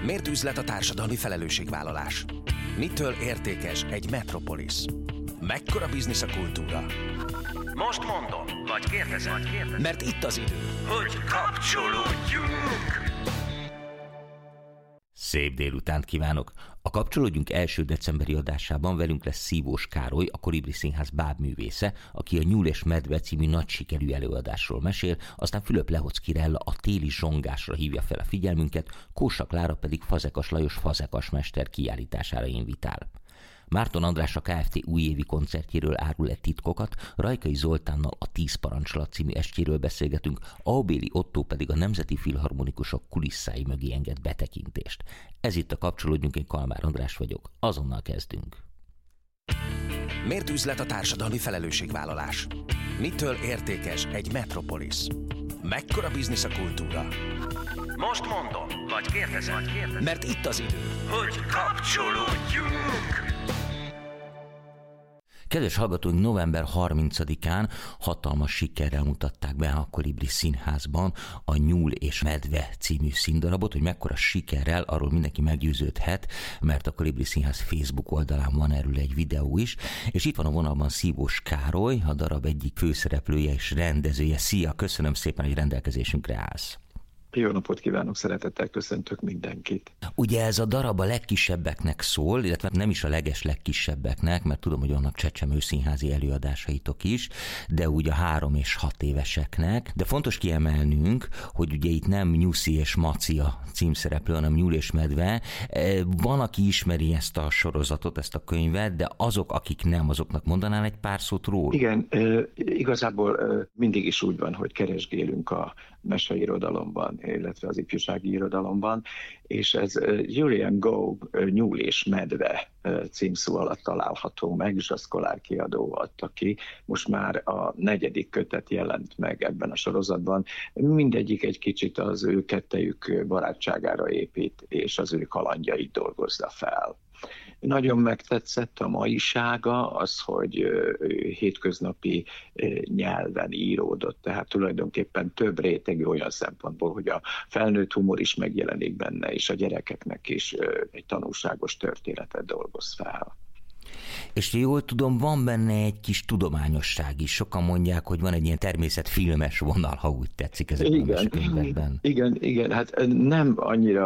Miért üzlet a társadalmi felelősségvállalás? Mitől értékes egy metropolisz? Mekkora biznisz a kultúra? Most mondom, vagy kérdezem, mert itt az idő, hogy kapcsolódjunk! Szép délutánt kívánok! A Kapcsolódjunk első decemberi adásában velünk lesz Szívós Károly, a Kolibri Színház bábművésze, aki a Nyúl és Medve című nagy sikerű előadásról mesél, aztán Fülöp Lehoc Kirella a téli zsongásra hívja fel a figyelmünket, Kósa Klára pedig Fazekas Lajos fazekasmester kiállítására invitál. Márton András a Kft. Újévi koncertjéről árul egy titkokat, Rajkai Zoltánnal a 10 parancsolat című estjéről beszélgetünk, Aubéli Ottó pedig a Nemzeti Filharmonikusok kulisszái mögé enged betekintést. Ez itt a Kapcsolódjunk, én Kalmár András vagyok, azonnal kezdünk. Miért üzlet a társadalmi felelősségvállalás? Mitől értékes egy metropolisz? Mekkora biznisz a kultúra? Most mondom, vagy kérdezem, mert itt az idő, hogy kapcsolódjunk! Kedves hallgatóink, november 30-án hatalmas sikerrel mutatták be a Kolibri Színházban a Nyúl és Medve című színdarabot, hogy mekkora sikerrel, arról mindenki meggyőződhet, mert a Kolibri Színház Facebook oldalán van erről egy videó is, és itt van a vonalban Szívós Károly, a darab egyik főszereplője és rendezője. Szia, köszönöm szépen, hogy rendelkezésünkre állsz. Jó napot kívánok, szeretettel köszöntök mindenkit. Ugye ez a darab a legkisebbeknek szól, illetve nem is a legkisebbeknek, mert tudom, hogy vannak csecsemő színházi előadásaitok is, de úgy a 3 és 6 éveseknek. De fontos kiemelnünk, hogy ugye itt nem Nyuszi és Maci a címszereplő, hanem Nyúl és Medve. Van, aki ismeri ezt a sorozatot, ezt a könyvet, de azok, akik nem, azoknak mondanál egy pár szót róla? Igen, igazából mindig is úgy van, hogy keresgélünk a meseirodalomban, illetve az ifjúsági irodalomban, és ez Julian Gough Nyúl és Medve címszó alatt található meg, Zsaszkolár kiadó adta ki. Most már a 4. kötet jelent meg ebben a sorozatban. Mindegyik egy kicsit az ő kettejük barátságára épít, és az ő kalandjait dolgozza fel. Nagyon megtetszett a maisága, az, hogy hétköznapi nyelven íródott, tehát tulajdonképpen több rétegű olyan szempontból, hogy a felnőtt humor is megjelenik benne, és a gyerekeknek is egy tanulságos történetet dolgoz fel. És jól tudom, van benne egy kis tudományosság is. Sokan mondják, hogy van egy ilyen természetfilmes vonal, ha úgy tetszik ezekben a könyvekben. Igen, hát nem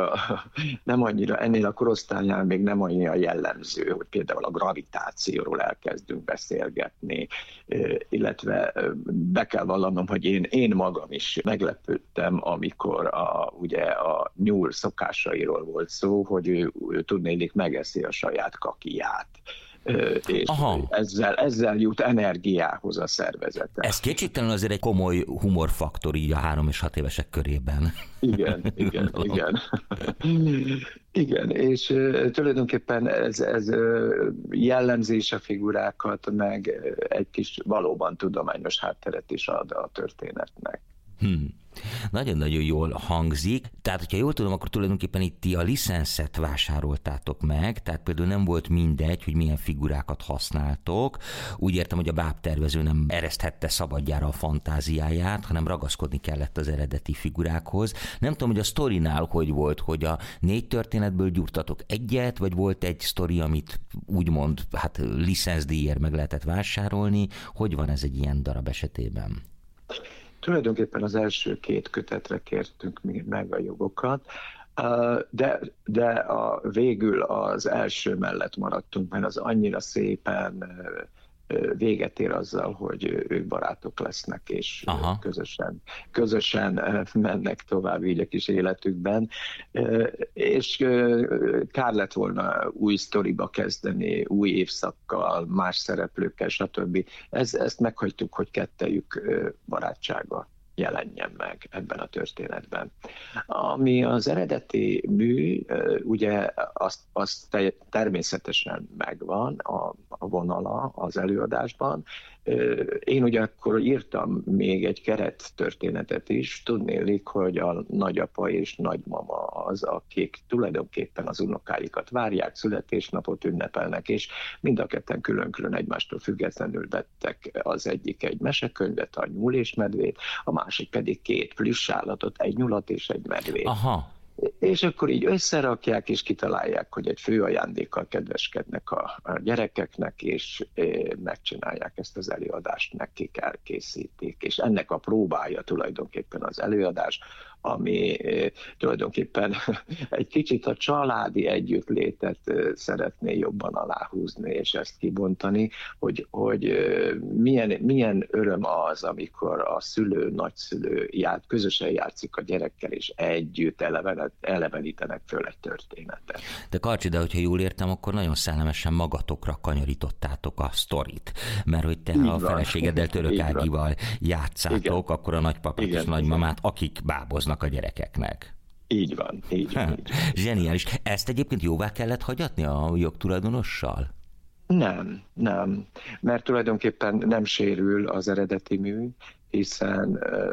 annyira ennél a korosztálynál még nem annyira jellemző, hogy például a gravitációról elkezdünk beszélgetni, illetve be kell vallanom, hogy én magam is meglepődtem, amikor ugye a nyúl szokásairól volt szó, hogy ő tudnélik megeszi a saját kakiját. És ezzel jut energiához a szervezete. Ez kétségtelenül azért egy komoly humorfaktor így a 3 és 6 évesek körében. Igen. Igen, és tulajdonképpen ez jellemzés a figurákat, meg egy kis valóban tudományos hátteret is ad a történetnek. Nagyon-nagyon jól hangzik. Tehát, hogyha jól tudom, akkor tulajdonképpen itt ti a licenszet vásároltátok meg, tehát például nem volt mindegy, hogy milyen figurákat használtok. Úgy értem, hogy a bábtervező nem ereszthette szabadjára a fantáziáját, hanem ragaszkodni kellett az eredeti figurákhoz. Nem tudom, hogy a sztorinál hogy volt, hogy a 4 történetből gyúrtatok egyet, vagy volt egy sztori, amit úgymond licenszdíjért meg lehetett vásárolni. Hogy van ez egy ilyen darab esetében? Tulajdonképpen az első 2 kötetre kértünk meg a jogokat, de végül az első mellett maradtunk, mert az annyira szépen véget ér azzal, hogy ők barátok lesznek, és közösen mennek tovább így a kis életükben. És kár lett volna új sztoriba kezdeni, új évszakkal, más szereplőkkel, stb. Ezt meghagytuk, hogy kettejük barátsága jelenjen meg ebben a történetben. Ami az eredeti mű, ugye az természetesen megvan a vonala az előadásban. Én ugye akkor írtam még egy keret történetet is, tudnélik, hogy a nagyapa és nagymama az, akik tulajdonképpen az unokáikat várják, születésnapot ünnepelnek, és mind a ketten külön-külön egymástól függetlenül vettek az egyik egy mesekönyvet, a Nyúl és Medvét, a másik pedig 2 plüss állatot, egy nyulat és egy medvét. Aha. És akkor így összerakják, és kitalálják, hogy egy fő ajándékkal kedveskednek a gyerekeknek, és megcsinálják ezt az előadást, nekik elkészítik. És ennek a próbája tulajdonképpen az előadás, ami tulajdonképpen egy kicsit a családi együttlétet szeretné jobban aláhúzni, és ezt kibontani, hogy milyen öröm az, amikor a szülő, nagyszülő közösen játszik a gyerekkel, és együtt elevenítenek föl egy történetet. De Karcsi, de hogyha jól értem, akkor nagyon szellemesen magatokra kanyarítottátok a sztorit, mert hogy te a feleségeddel, Török Ágival játszátok, igen. Akkor a nagypapát és nagymamát, akik báboznak a gyerekeknek. Így van, így van. Zseniális. Ezt egyébként jóvá kellett hagyatni a jogtulajdonossal? Nem, mert tulajdonképpen nem sérül az eredeti mű, hiszen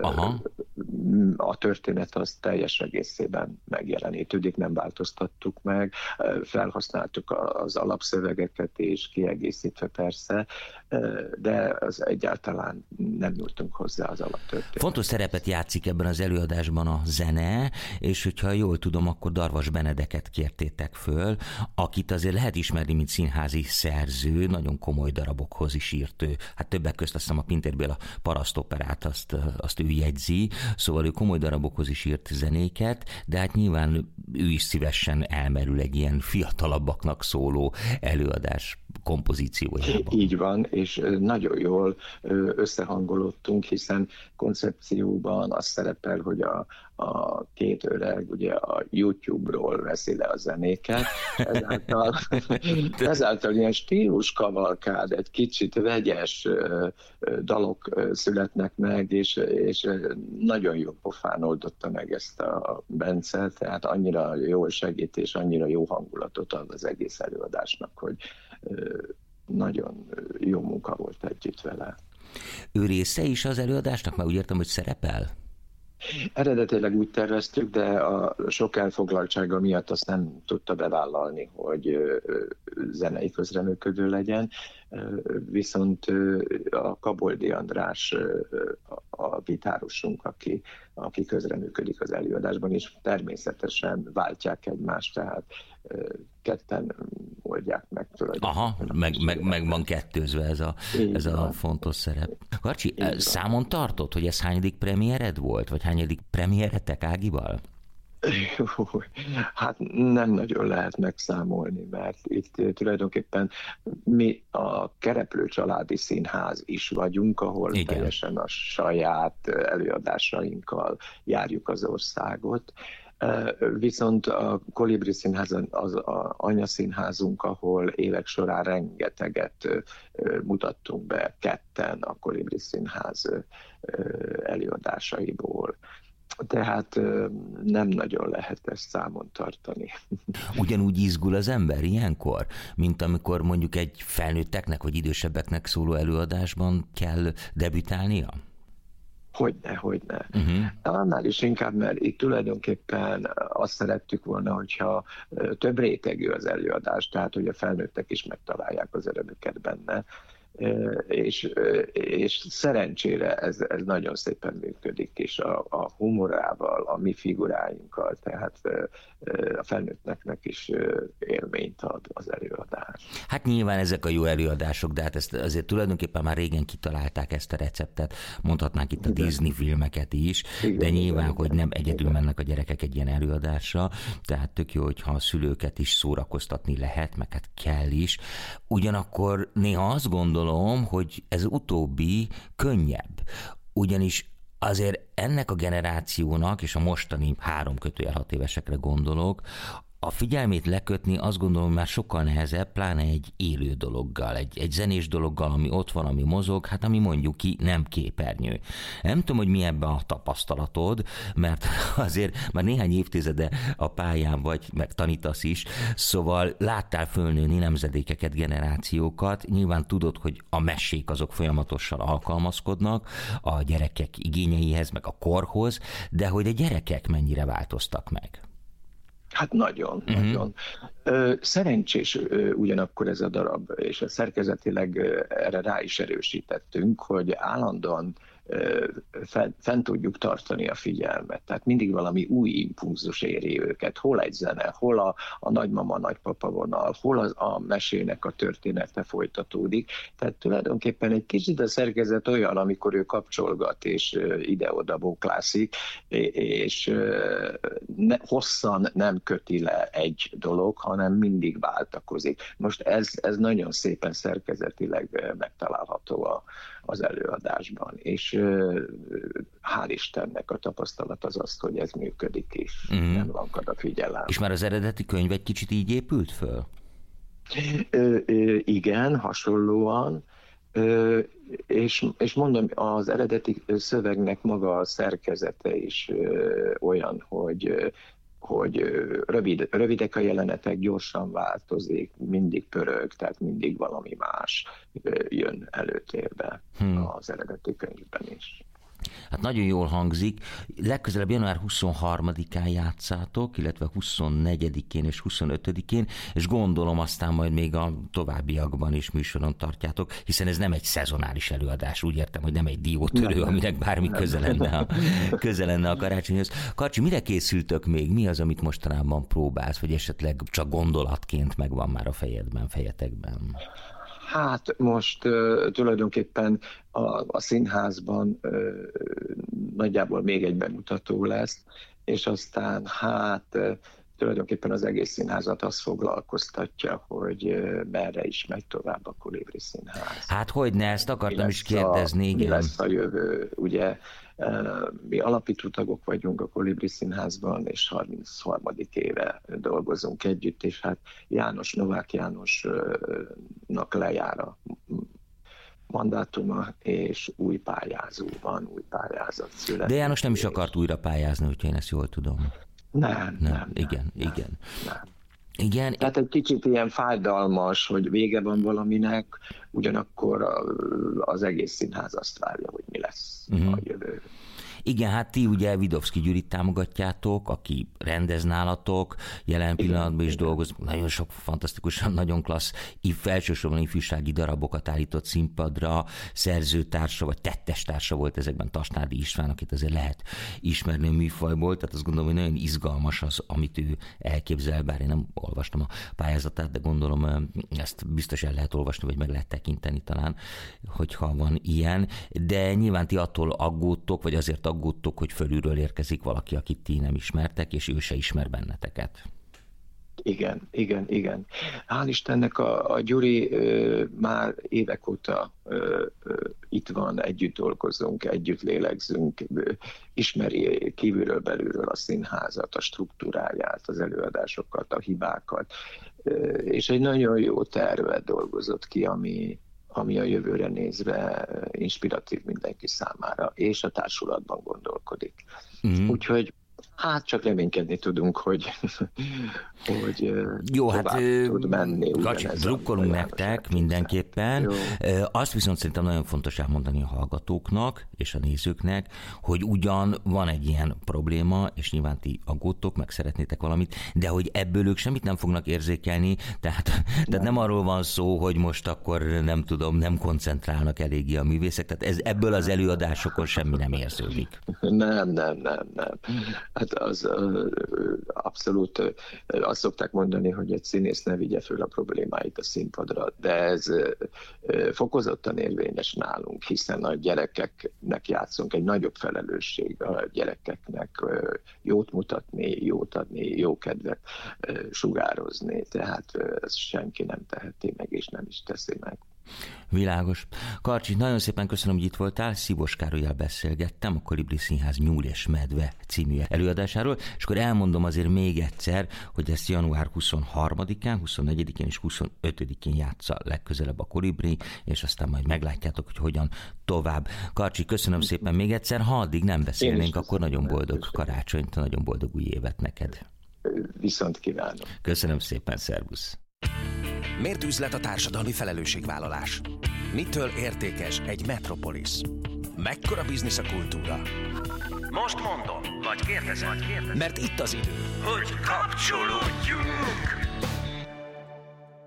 a történet az teljes egészében megjelenítődik, nem változtattuk meg, felhasználtuk az alapszövegeket és kiegészítve persze, de az egyáltalán nem nyúltunk hozzá az alaptörténet. Fontos szerepet játszik ebben az előadásban a zene, és hogyha jól tudom, akkor Darvas Benedeket kértétek föl, akit azért lehet ismerni, mint színházi szerző, nagyon komoly darabokhoz is írt ő. Hát többek közt azt hiszem a Pintér Béla parasztoperát, azt ő jegyzi, szóval ő komoly darabokhoz is írt zenéket, de hát nyilván ő is szívesen elmerül egy ilyen fiatalabbaknak szóló előadás kompozíciójában. Így van, és nagyon jól összehangolódtunk, hiszen koncepcióban az szerepel, hogy a két öreg ugye a YouTube-ról veszi le a zenéket, ezáltal ilyen stíluskavalkád, egy kicsit vegyes dalok születnek meg, és nagyon jó pofán oldotta meg ezt a Bence, tehát annyira jól segít, és annyira jó hangulatot ad az egész előadásnak, hogy nagyon jó munka volt együtt vele. Ő része is az előadásnak? Már úgy értem, hogy szerepel? Eredetileg úgy terveztük, de a sok elfoglaltsága miatt azt nem tudta bevállalni, hogy zenei közreműködő legyen, viszont a Kaboldi András a gitárosunk, aki közreműködik az előadásban, és természetesen váltják egymást, tehát ketten oldják meg tulajdonképpen. Meg van kettőzve ez a fontos szerep. Karcsi, számon tartott, hogy ez hányadik premiered volt, vagy hányadik premieretek Ágival? Hát nem nagyon lehet megszámolni, mert itt tulajdonképpen mi a Kereplő Családi Színház is vagyunk, ahol teljesen a saját előadásainkkal járjuk az országot. Viszont a Kolibri Színház az anyaszínházunk, ahol évek során rengeteget mutattunk be ketten a Kolibri Színház előadásaiból. Tehát nem nagyon lehet ezt számon tartani. Ugyanúgy izgul az ember ilyenkor, mint amikor mondjuk egy felnőtteknek vagy idősebbeknek szóló előadásban kell debütálnia? Hogyne. Annál is inkább, mert itt tulajdonképpen azt szerettük volna, hogyha több rétegű az előadás, tehát hogy a felnőttek is megtalálják az örömüket benne, és szerencsére ez nagyon szépen működik, és a humorával, a mi figuráinkkal, tehát a felnőtteknek is élményt ad az előadás. Hát nyilván ezek a jó előadások, de hát ezt azért tulajdonképpen már régen kitalálták ezt a receptet, mondhatnánk itt a Disney filmeket is, de nyilván, hogy nem egyedül mennek a gyerekek egy ilyen előadásra, tehát tök jó, hogyha a szülőket is szórakoztatni lehet, meg hát kell is. Ugyanakkor néha azt gondolom, hogy ez utóbbi könnyebb, ugyanis azért ennek a generációnak, és a mostani 3-6 évesekre gondolok, a figyelmét lekötni azt gondolom már sokkal nehezebb, pláne egy élő dologgal, egy zenés dologgal, ami ott van, ami mozog, hát ami mondjuk ki nem képernyő. Nem tudom, hogy mi ebben a tapasztalatod, mert azért már néhány évtizede a pályán vagy, meg tanítasz is, szóval láttál fölnőni nemzedékeket, generációkat, nyilván tudod, hogy a mesék azok folyamatosan alkalmazkodnak a gyerekek igényeihez, meg a korhoz, de hogy a gyerekek mennyire változtak meg? Hát nagyon. Szerencsés ugyanakkor ez a darab, és szerkezetileg erre rá is erősítettünk, hogy állandóan fent tudjuk tartani a figyelmet. Tehát mindig valami új impulzus éri őket. Hol egy zene, hol a nagymama-nagypapa vonal, hol a mesének a története folytatódik. Tehát tulajdonképpen egy kicsit a szerkezet olyan, amikor ő kapcsolgat és ide-oda bóklászik, és hosszan nem köti le egy dolog, hanem mindig váltakozik. Most ez nagyon szépen szerkezetileg megtalálható az előadásban, és hál' Istennek a tapasztalat az, hogy ez működik is, nem lankad a figyelem. És már az eredeti könyv egy kicsit így épült föl? Igen, hasonlóan, és mondom, az eredeti szövegnek maga a szerkezete is olyan, hogy rövidek a jelenetek, gyorsan változik, mindig pörög, tehát mindig valami más jön előtérbe az eredeti könyvben is. Hát nagyon jól hangzik. Legközelebb január 23-án játszátok, illetve 24-én és 25-én, és gondolom aztán majd még a továbbiakban is műsoron tartjátok, hiszen ez nem egy szezonális előadás, úgy értem, hogy nem egy diótörő, aminek bármi köze lenne a karácsonyhoz. Karcsi, mire készültök még? Mi az, amit mostanában próbálsz, vagy esetleg csak gondolatként megvan már a fejetekben? Hát most tulajdonképpen a színházban nagyjából még egy bemutató lesz, és aztán tulajdonképpen az egész színházat azt foglalkoztatja, hogy merre is megy tovább a Kolibri Színház. Hát hogyne, ezt akartam is kérdezni. Mi lesz a jövő, ugye? Mi alapító tagok vagyunk a Kolibri Színházban, és 33. éve dolgozunk együtt, és hát Novák Jánosnak lejár a mandátuma, és új pályázat született. De János nem is akart újra pályázni, hogyha én ezt jól tudom. Nem. Igen. Tehát egy kicsit ilyen fájdalmas, hogy vége van valaminek, ugyanakkor az egész színház azt várja, hogy mi lesz a jövő. Igen, hát ti ugye Vidovszky Gyurit támogatjátok, aki rendez nálatok, jelen pillanatban is dolgozik, nagyon sok fantasztikusan, nagyon klassz, elsősorban ifjúsági darabokat állított színpadra, szerzőtársa vagy tettestársa volt ezekben Tasnádi István, akit azért lehet ismerni a műfajból, tehát azt gondolom, hogy nagyon izgalmas az, amit ő elképzel, bár én nem olvastam a pályázatát, de gondolom ezt biztos el lehet olvasni, vagy meg lehet tekinteni talán, hogyha van ilyen, de nyilván ti attól aggódtok, vagy azért aggódtok, hogy fölülről érkezik valaki, akit ti nem ismertek, és ő se ismer benneteket. Igen. Hál' Istennek a Gyuri már évek óta itt van, együtt dolgozunk, együtt lélegzünk, ismeri kívülről belülről a színházat, a struktúráját, az előadásokat, a hibákat, és egy nagyon jó tervet dolgozott ki, ami a jövőre nézve inspiratív mindenki számára, és a társulatban gondolkodik. Úgyhogy csak reménykedni tudunk, hogy jó, tud menni. Kacsi, drukkolunk nektek mindenképpen. Jó. Azt viszont szerintem nagyon fontos elmondani a hallgatóknak és a nézőknek, hogy ugyan van egy ilyen probléma, és nyilván ti aggódtok, meg szeretnétek valamit, de hogy ebből ők semmit nem fognak érzékelni, tehát nem arról van szó, hogy most akkor nem koncentrálnak eléggé a művészek, tehát ebből az előadásokon semmi nem érződik. Nem. Hát az abszolút azt szokták mondani, hogy egy színész ne vigye föl a problémáit a színpadra, de ez fokozottan érvényes nálunk, hiszen a gyerekeknek játszunk, egy nagyobb felelősség a gyerekeknek jót mutatni, jót adni, jó kedvet sugározni, tehát ezt senki nem teheti meg, és nem is teszi meg. Világos. Karcsi, nagyon szépen köszönöm, hogy itt voltál. Szívós Károllyal beszélgettem a Kolibri Színház Nyúl és Medve című előadásáról, és akkor elmondom azért még egyszer, hogy ezt január 23-án, 24-én és 25-én játsza legközelebb a Kolibri, és aztán majd meglátjátok, hogy hogyan tovább. Karcsi, köszönöm szépen még egyszer. Ha addig nem beszélnénk, akkor nagyon boldog karácsonyt, nagyon boldog új évet neked. Viszont kívánom. Köszönöm szépen, szervusz. Miért üzlet a társadalmi felelősségvállalás? Mitől értékes egy metropolis? Mekkora biznisz a kultúra? Most mondom, vagy kérdezem, mert itt az idő, hogy kapcsolódjunk!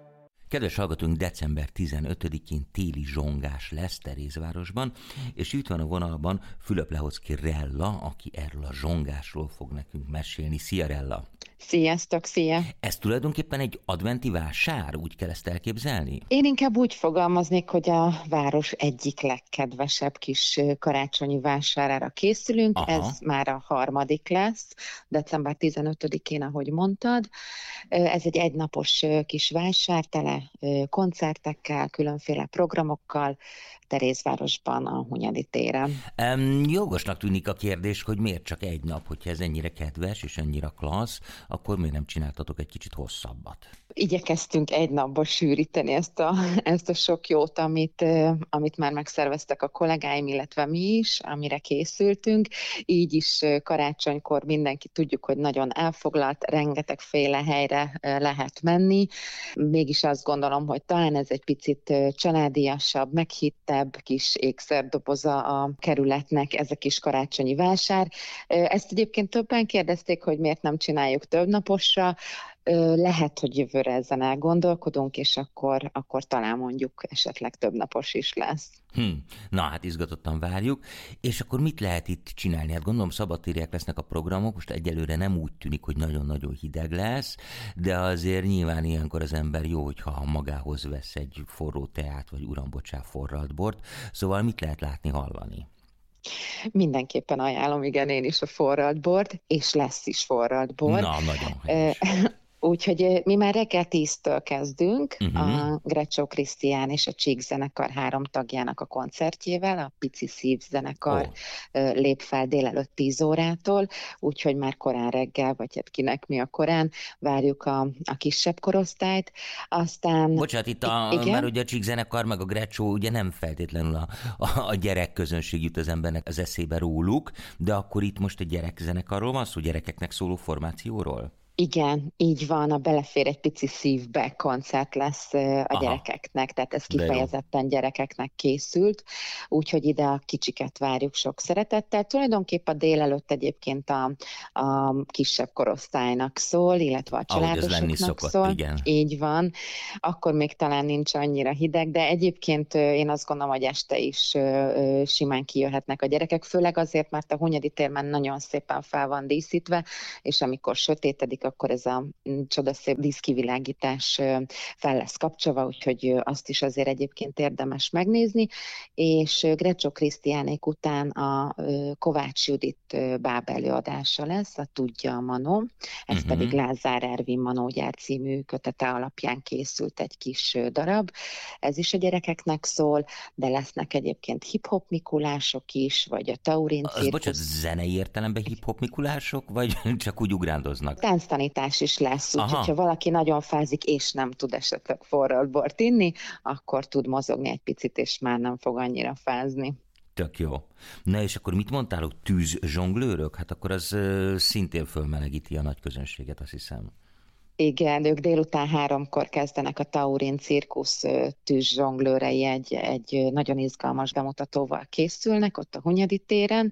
Kedves hallgatónk, december 15-én téli zsongás lesz Terézvárosban, és itt van a vonalban Fülöp Lehoczky Rella, aki erről a zsongásról fog nekünk mesélni. Szia, Rella! Sziasztok, szia! Ez tulajdonképpen egy adventi vásár, úgy kell ezt elképzelni? Én inkább úgy fogalmaznék, hogy a város egyik legkedvesebb kis karácsonyi vásárára készülünk. Aha. Ez már a 3. lesz, december 15-én, ahogy mondtad. Ez egy egynapos kis vásár, tele koncertekkel, különféle programokkal, Terézvárosban, a Hunyadi téren. Jogosnak tűnik a kérdés, hogy miért csak egy nap, hogyha ez ennyire kedves és ennyire klassz, akkor miért nem csináltatok egy kicsit hosszabbat? Igyekeztünk egy napba sűríteni ezt a sok jót, amit már megszerveztek a kollégáim, illetve mi is, amire készültünk. Így is karácsonykor mindenki tudjuk, hogy nagyon elfoglalt, rengetegféle helyre lehet menni. Mégis azt gondolom, hogy talán ez egy picit családiasabb, meghittebb, kis ékszerdoboza a kerületnek ez a kis karácsonyi vásár. Ezt egyébként többen kérdezték, hogy miért nem csináljuk több naposra. Lehet, hogy jövőre ezen elgondolkodunk, és akkor talán mondjuk esetleg több napos is lesz. Na hát izgatottan várjuk. És akkor mit lehet itt csinálni? Hát gondolom szabadtériek lesznek a programok, most egyelőre nem úgy tűnik, hogy nagyon-nagyon hideg lesz, de azért nyilván ilyenkor az ember jó, hogyha magához vesz egy forró teát, vagy uram, bocsánat, forralt bort. Szóval mit lehet látni, hallani? Mindenképpen ajánlom, igen, én is a forralt bort, és lesz is forralt bor. Na, nagyon helyes. Úgyhogy mi már reggel 10-től kezdünk a Grecsó Krisztián és a Csík zenekar 3 tagjának a koncertjével, a Pici Szív zenekar lép fel délelőtt 10 órától, úgyhogy már korán reggel, vagy hát kinek mi a korán, várjuk a kisebb korosztályt. Aztán... Bocsánat, itt mert ugye a Csík zenekar meg a Grecsó ugye nem feltétlenül a gyerekközönség jut az embernek az eszébe róluk, de akkor itt most egy gyerekzenekarról van szó, gyerekeknek szóló formációról? Igen, így van, a Belefér egy pici szívbe koncert lesz a gyerekeknek, tehát ez kifejezetten gyerekeknek készült, úgyhogy ide a kicsiket várjuk sok szeretettel. Tulajdonképpen délelőtt egyébként a kisebb korosztálynak szól, illetve a családosoknak szól. Igen. Így van, akkor még talán nincs annyira hideg, de egyébként én azt gondolom, hogy este is simán kijöhetnek a gyerekek, főleg azért, mert a Hunyadi tér már nagyon szépen fel van díszítve, és amikor sötétedik, akkor ez a csodaszép díszkivilágítás fel lesz kapcsolva, úgyhogy azt is azért egyébként érdemes megnézni, és Grecsó Krisztiánék után a Kovács Judit báb előadása lesz, a Tudja a Manó, ez pedig Lázár Ervin Manógyár című kötete alapján készült egy kis darab, ez is a gyerekeknek szól, de lesznek egyébként hip-hop Mikulások is, vagy a Taurin cirkusz. Bocsánat, zenei értelemben hip-hop Mikulások, vagy csak úgy ugrándoznak? Tánctanítás is lesz, úgyhogy ha valaki nagyon fázik, és nem tud esetleg forralt bort inni, akkor tud mozogni egy picit, és már nem fog annyira fázni. Tök jó. Na és akkor mit mondtál, hogy tűzzsonglőrök? Hát akkor az szintén fölmelegíti a nagy közönséget, azt hiszem. Igen, ők délután 3-kor kezdenek, a Taurin cirkusz tűzzsonglőrei egy nagyon izgalmas bemutatóval készülnek ott a Hunyadi téren.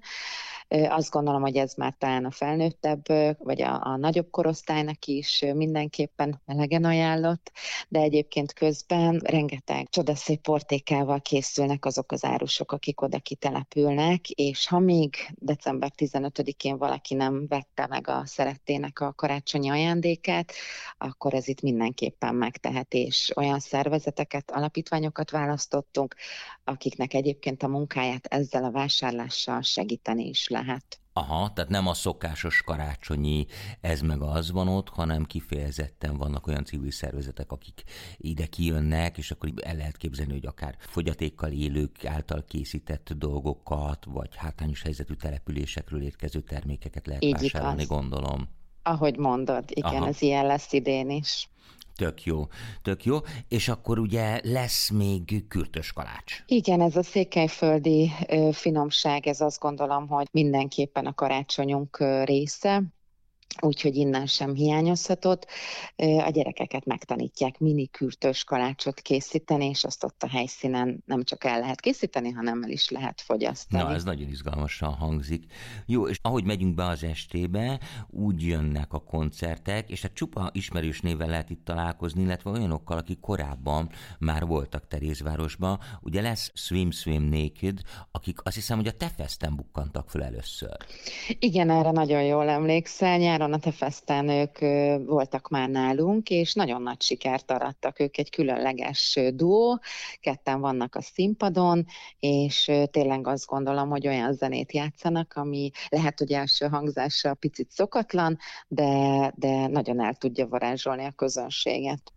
Azt gondolom, hogy ez már talán a felnőttebb, vagy a nagyobb korosztálynak is mindenképpen melegen ajánlott, de egyébként közben rengeteg csodaszép portékával készülnek azok az árusok, akik oda kitelepülnek, és ha még december 15-én valaki nem vette meg a szerettének a karácsonyi ajándékát, akkor ez itt mindenképpen megtehet, és olyan szervezeteket, alapítványokat választottunk, akiknek egyébként a munkáját ezzel a vásárlással segíteni is lehet. Aha, tehát nem a szokásos karácsonyi ez meg az van ott, hanem kifejezetten vannak olyan civil szervezetek, akik ide kijönnek, és akkor el lehet képzelni, hogy akár fogyatékkal élők által készített dolgokat, vagy hátrányos helyzetű településekről érkező termékeket lehet így vásárolni, igaz. Gondolom. Ahogy mondod, igen, ez ilyen lesz idén is. Tök jó, tök jó. És akkor ugye lesz még kürtös kalács. Igen, ez a székelyföldi finomság, ez azt gondolom, hogy mindenképpen a karácsonyunk része. úgyhogy innen sem hiányozhatott. A gyerekeket megtanítják mini kürtös kalácsot készíteni, és azt ott a helyszínen nem csak el lehet készíteni, hanem el is lehet fogyasztani. Na, ez nagyon izgalmasan hangzik. Jó, és ahogy megyünk be az estébe, úgy jönnek a koncertek, és hát csupa ismerős névvel lehet itt találkozni, illetve olyanokkal, akik korábban már voltak Terézvárosban. Ugye lesz Swim Naked, akik azt hiszem, hogy a Te-festen bukkantak fel először. Igen, erre nagyon jól emlékszel. Nyáron a Te-festen ők voltak már nálunk, és nagyon nagy sikert arattak. Ők egy különleges duó, ketten vannak a színpadon, és tényleg azt gondolom, hogy olyan zenét játszanak, ami lehet, hogy első hangzással picit szokatlan, de nagyon el tudja varázsolni a közönséget.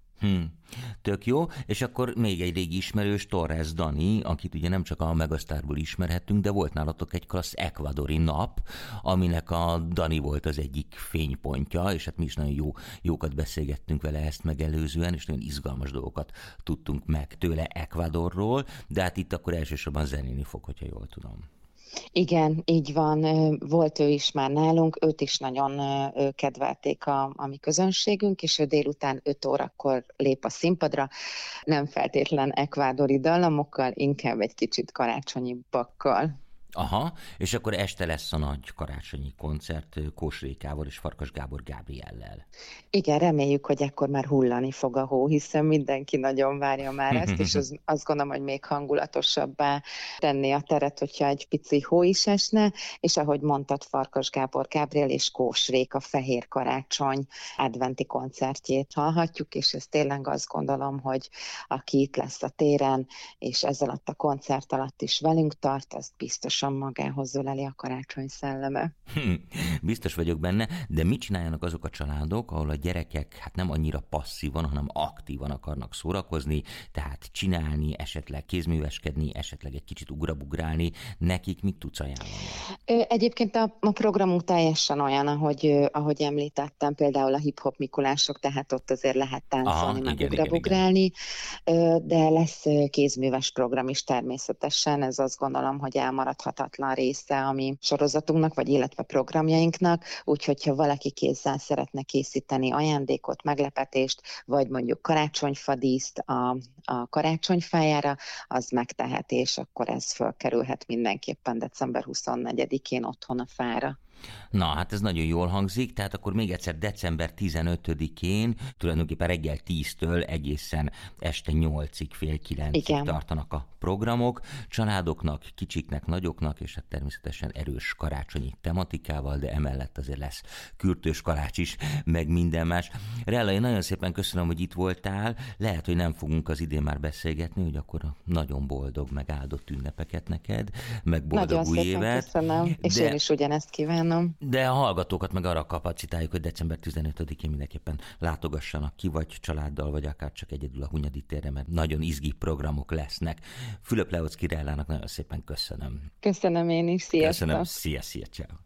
Tök jó, és akkor még egy régi ismerős, Torres Dani, akit ugye nem csak a Megasztárból ismerhettünk, de volt nálatok egy klassz ekvadori nap, aminek a Dani volt az egyik fénypontja, és hát mi is nagyon jókat beszélgettünk vele ezt megelőzően, és nagyon izgalmas dolgokat tudtunk meg tőle Ekvadorról, de hát itt akkor elsősorban zenélni fog, hogyha jól tudom. Igen, így van. Volt ő is már nálunk, őt is nagyon kedvelték a mi közönségünk, és ő délután 5 órakor lép a színpadra, nem feltétlen ekvádori dallamokkal, inkább egy kicsit karácsonyibbakkal. Aha, és akkor este lesz a nagy karácsonyi koncert Kós Rékával és Farkas Gábor Gábriellel. Igen, reméljük, hogy akkor már hullani fog a hó, hiszen mindenki nagyon várja már ezt, és azt gondolom, hogy még hangulatosabbá tenné a teret, hogyha egy pici hó is esne, és ahogy mondtad, Farkas Gábor Gábriel és Kós Réka Fehér Karácsony adventi koncertjét hallhatjuk, és ez tényleg azt gondolom, hogy aki itt lesz a téren, és ez alatt a koncert alatt is velünk tart, az biztos magához öleli a karácsony szelleme. Biztos vagyok benne, de mit csináljanak azok a családok, ahol a gyerekek hát nem annyira passzívan, hanem aktívan akarnak szórakozni, tehát csinálni, esetleg kézműveskedni, esetleg egy kicsit ugrabugrálni, nekik mit tudsz ajánlani? Egyébként a programunk teljesen olyan, ahogy említettem, például a hip-hop Mikulások, tehát ott azért lehet táncolni, meg ugrabugrálni, de lesz kézműves program is természetesen, ez azt gondolom, hogy elmaradhatatlan része a mi sorozatunknak, vagy illetve programjainknak, úgyhogy ha valaki kézzel szeretne készíteni ajándékot, meglepetést, vagy mondjuk karácsonyfadíszt a karácsonyfájára, az megteheti, és akkor ez fölkerülhet mindenképpen december 24-én otthon a fára. Na, hát ez nagyon jól hangzik, tehát akkor még egyszer december 15-én, tulajdonképpen reggel 10-től egészen este 8-ig, fél 9-ig tartanak a programok, családoknak, kicsiknek, nagyoknak, és hát természetesen erős karácsonyi tematikával, de emellett azért lesz kürtős kalács is, meg minden más. Rella, én nagyon szépen köszönöm, hogy itt voltál, lehet, hogy nem fogunk az idén már beszélgetni, hogy akkor nagyon boldog, meg áldott ünnepeket neked, meg boldog új évet. Nagyon szépen köszönöm, és én is ugyanezt kívánom. De a hallgatókat meg arra kapacitáljuk, hogy december 15-én mindenképpen látogassanak ki, vagy családdal, vagy akár csak egyedül a Hunyadi térre, mert nagyon izgi programok lesznek. Fülöp Leocki Rellának nagyon szépen köszönöm. Köszönöm én is, sziasztok! Köszönöm, szia, ciao.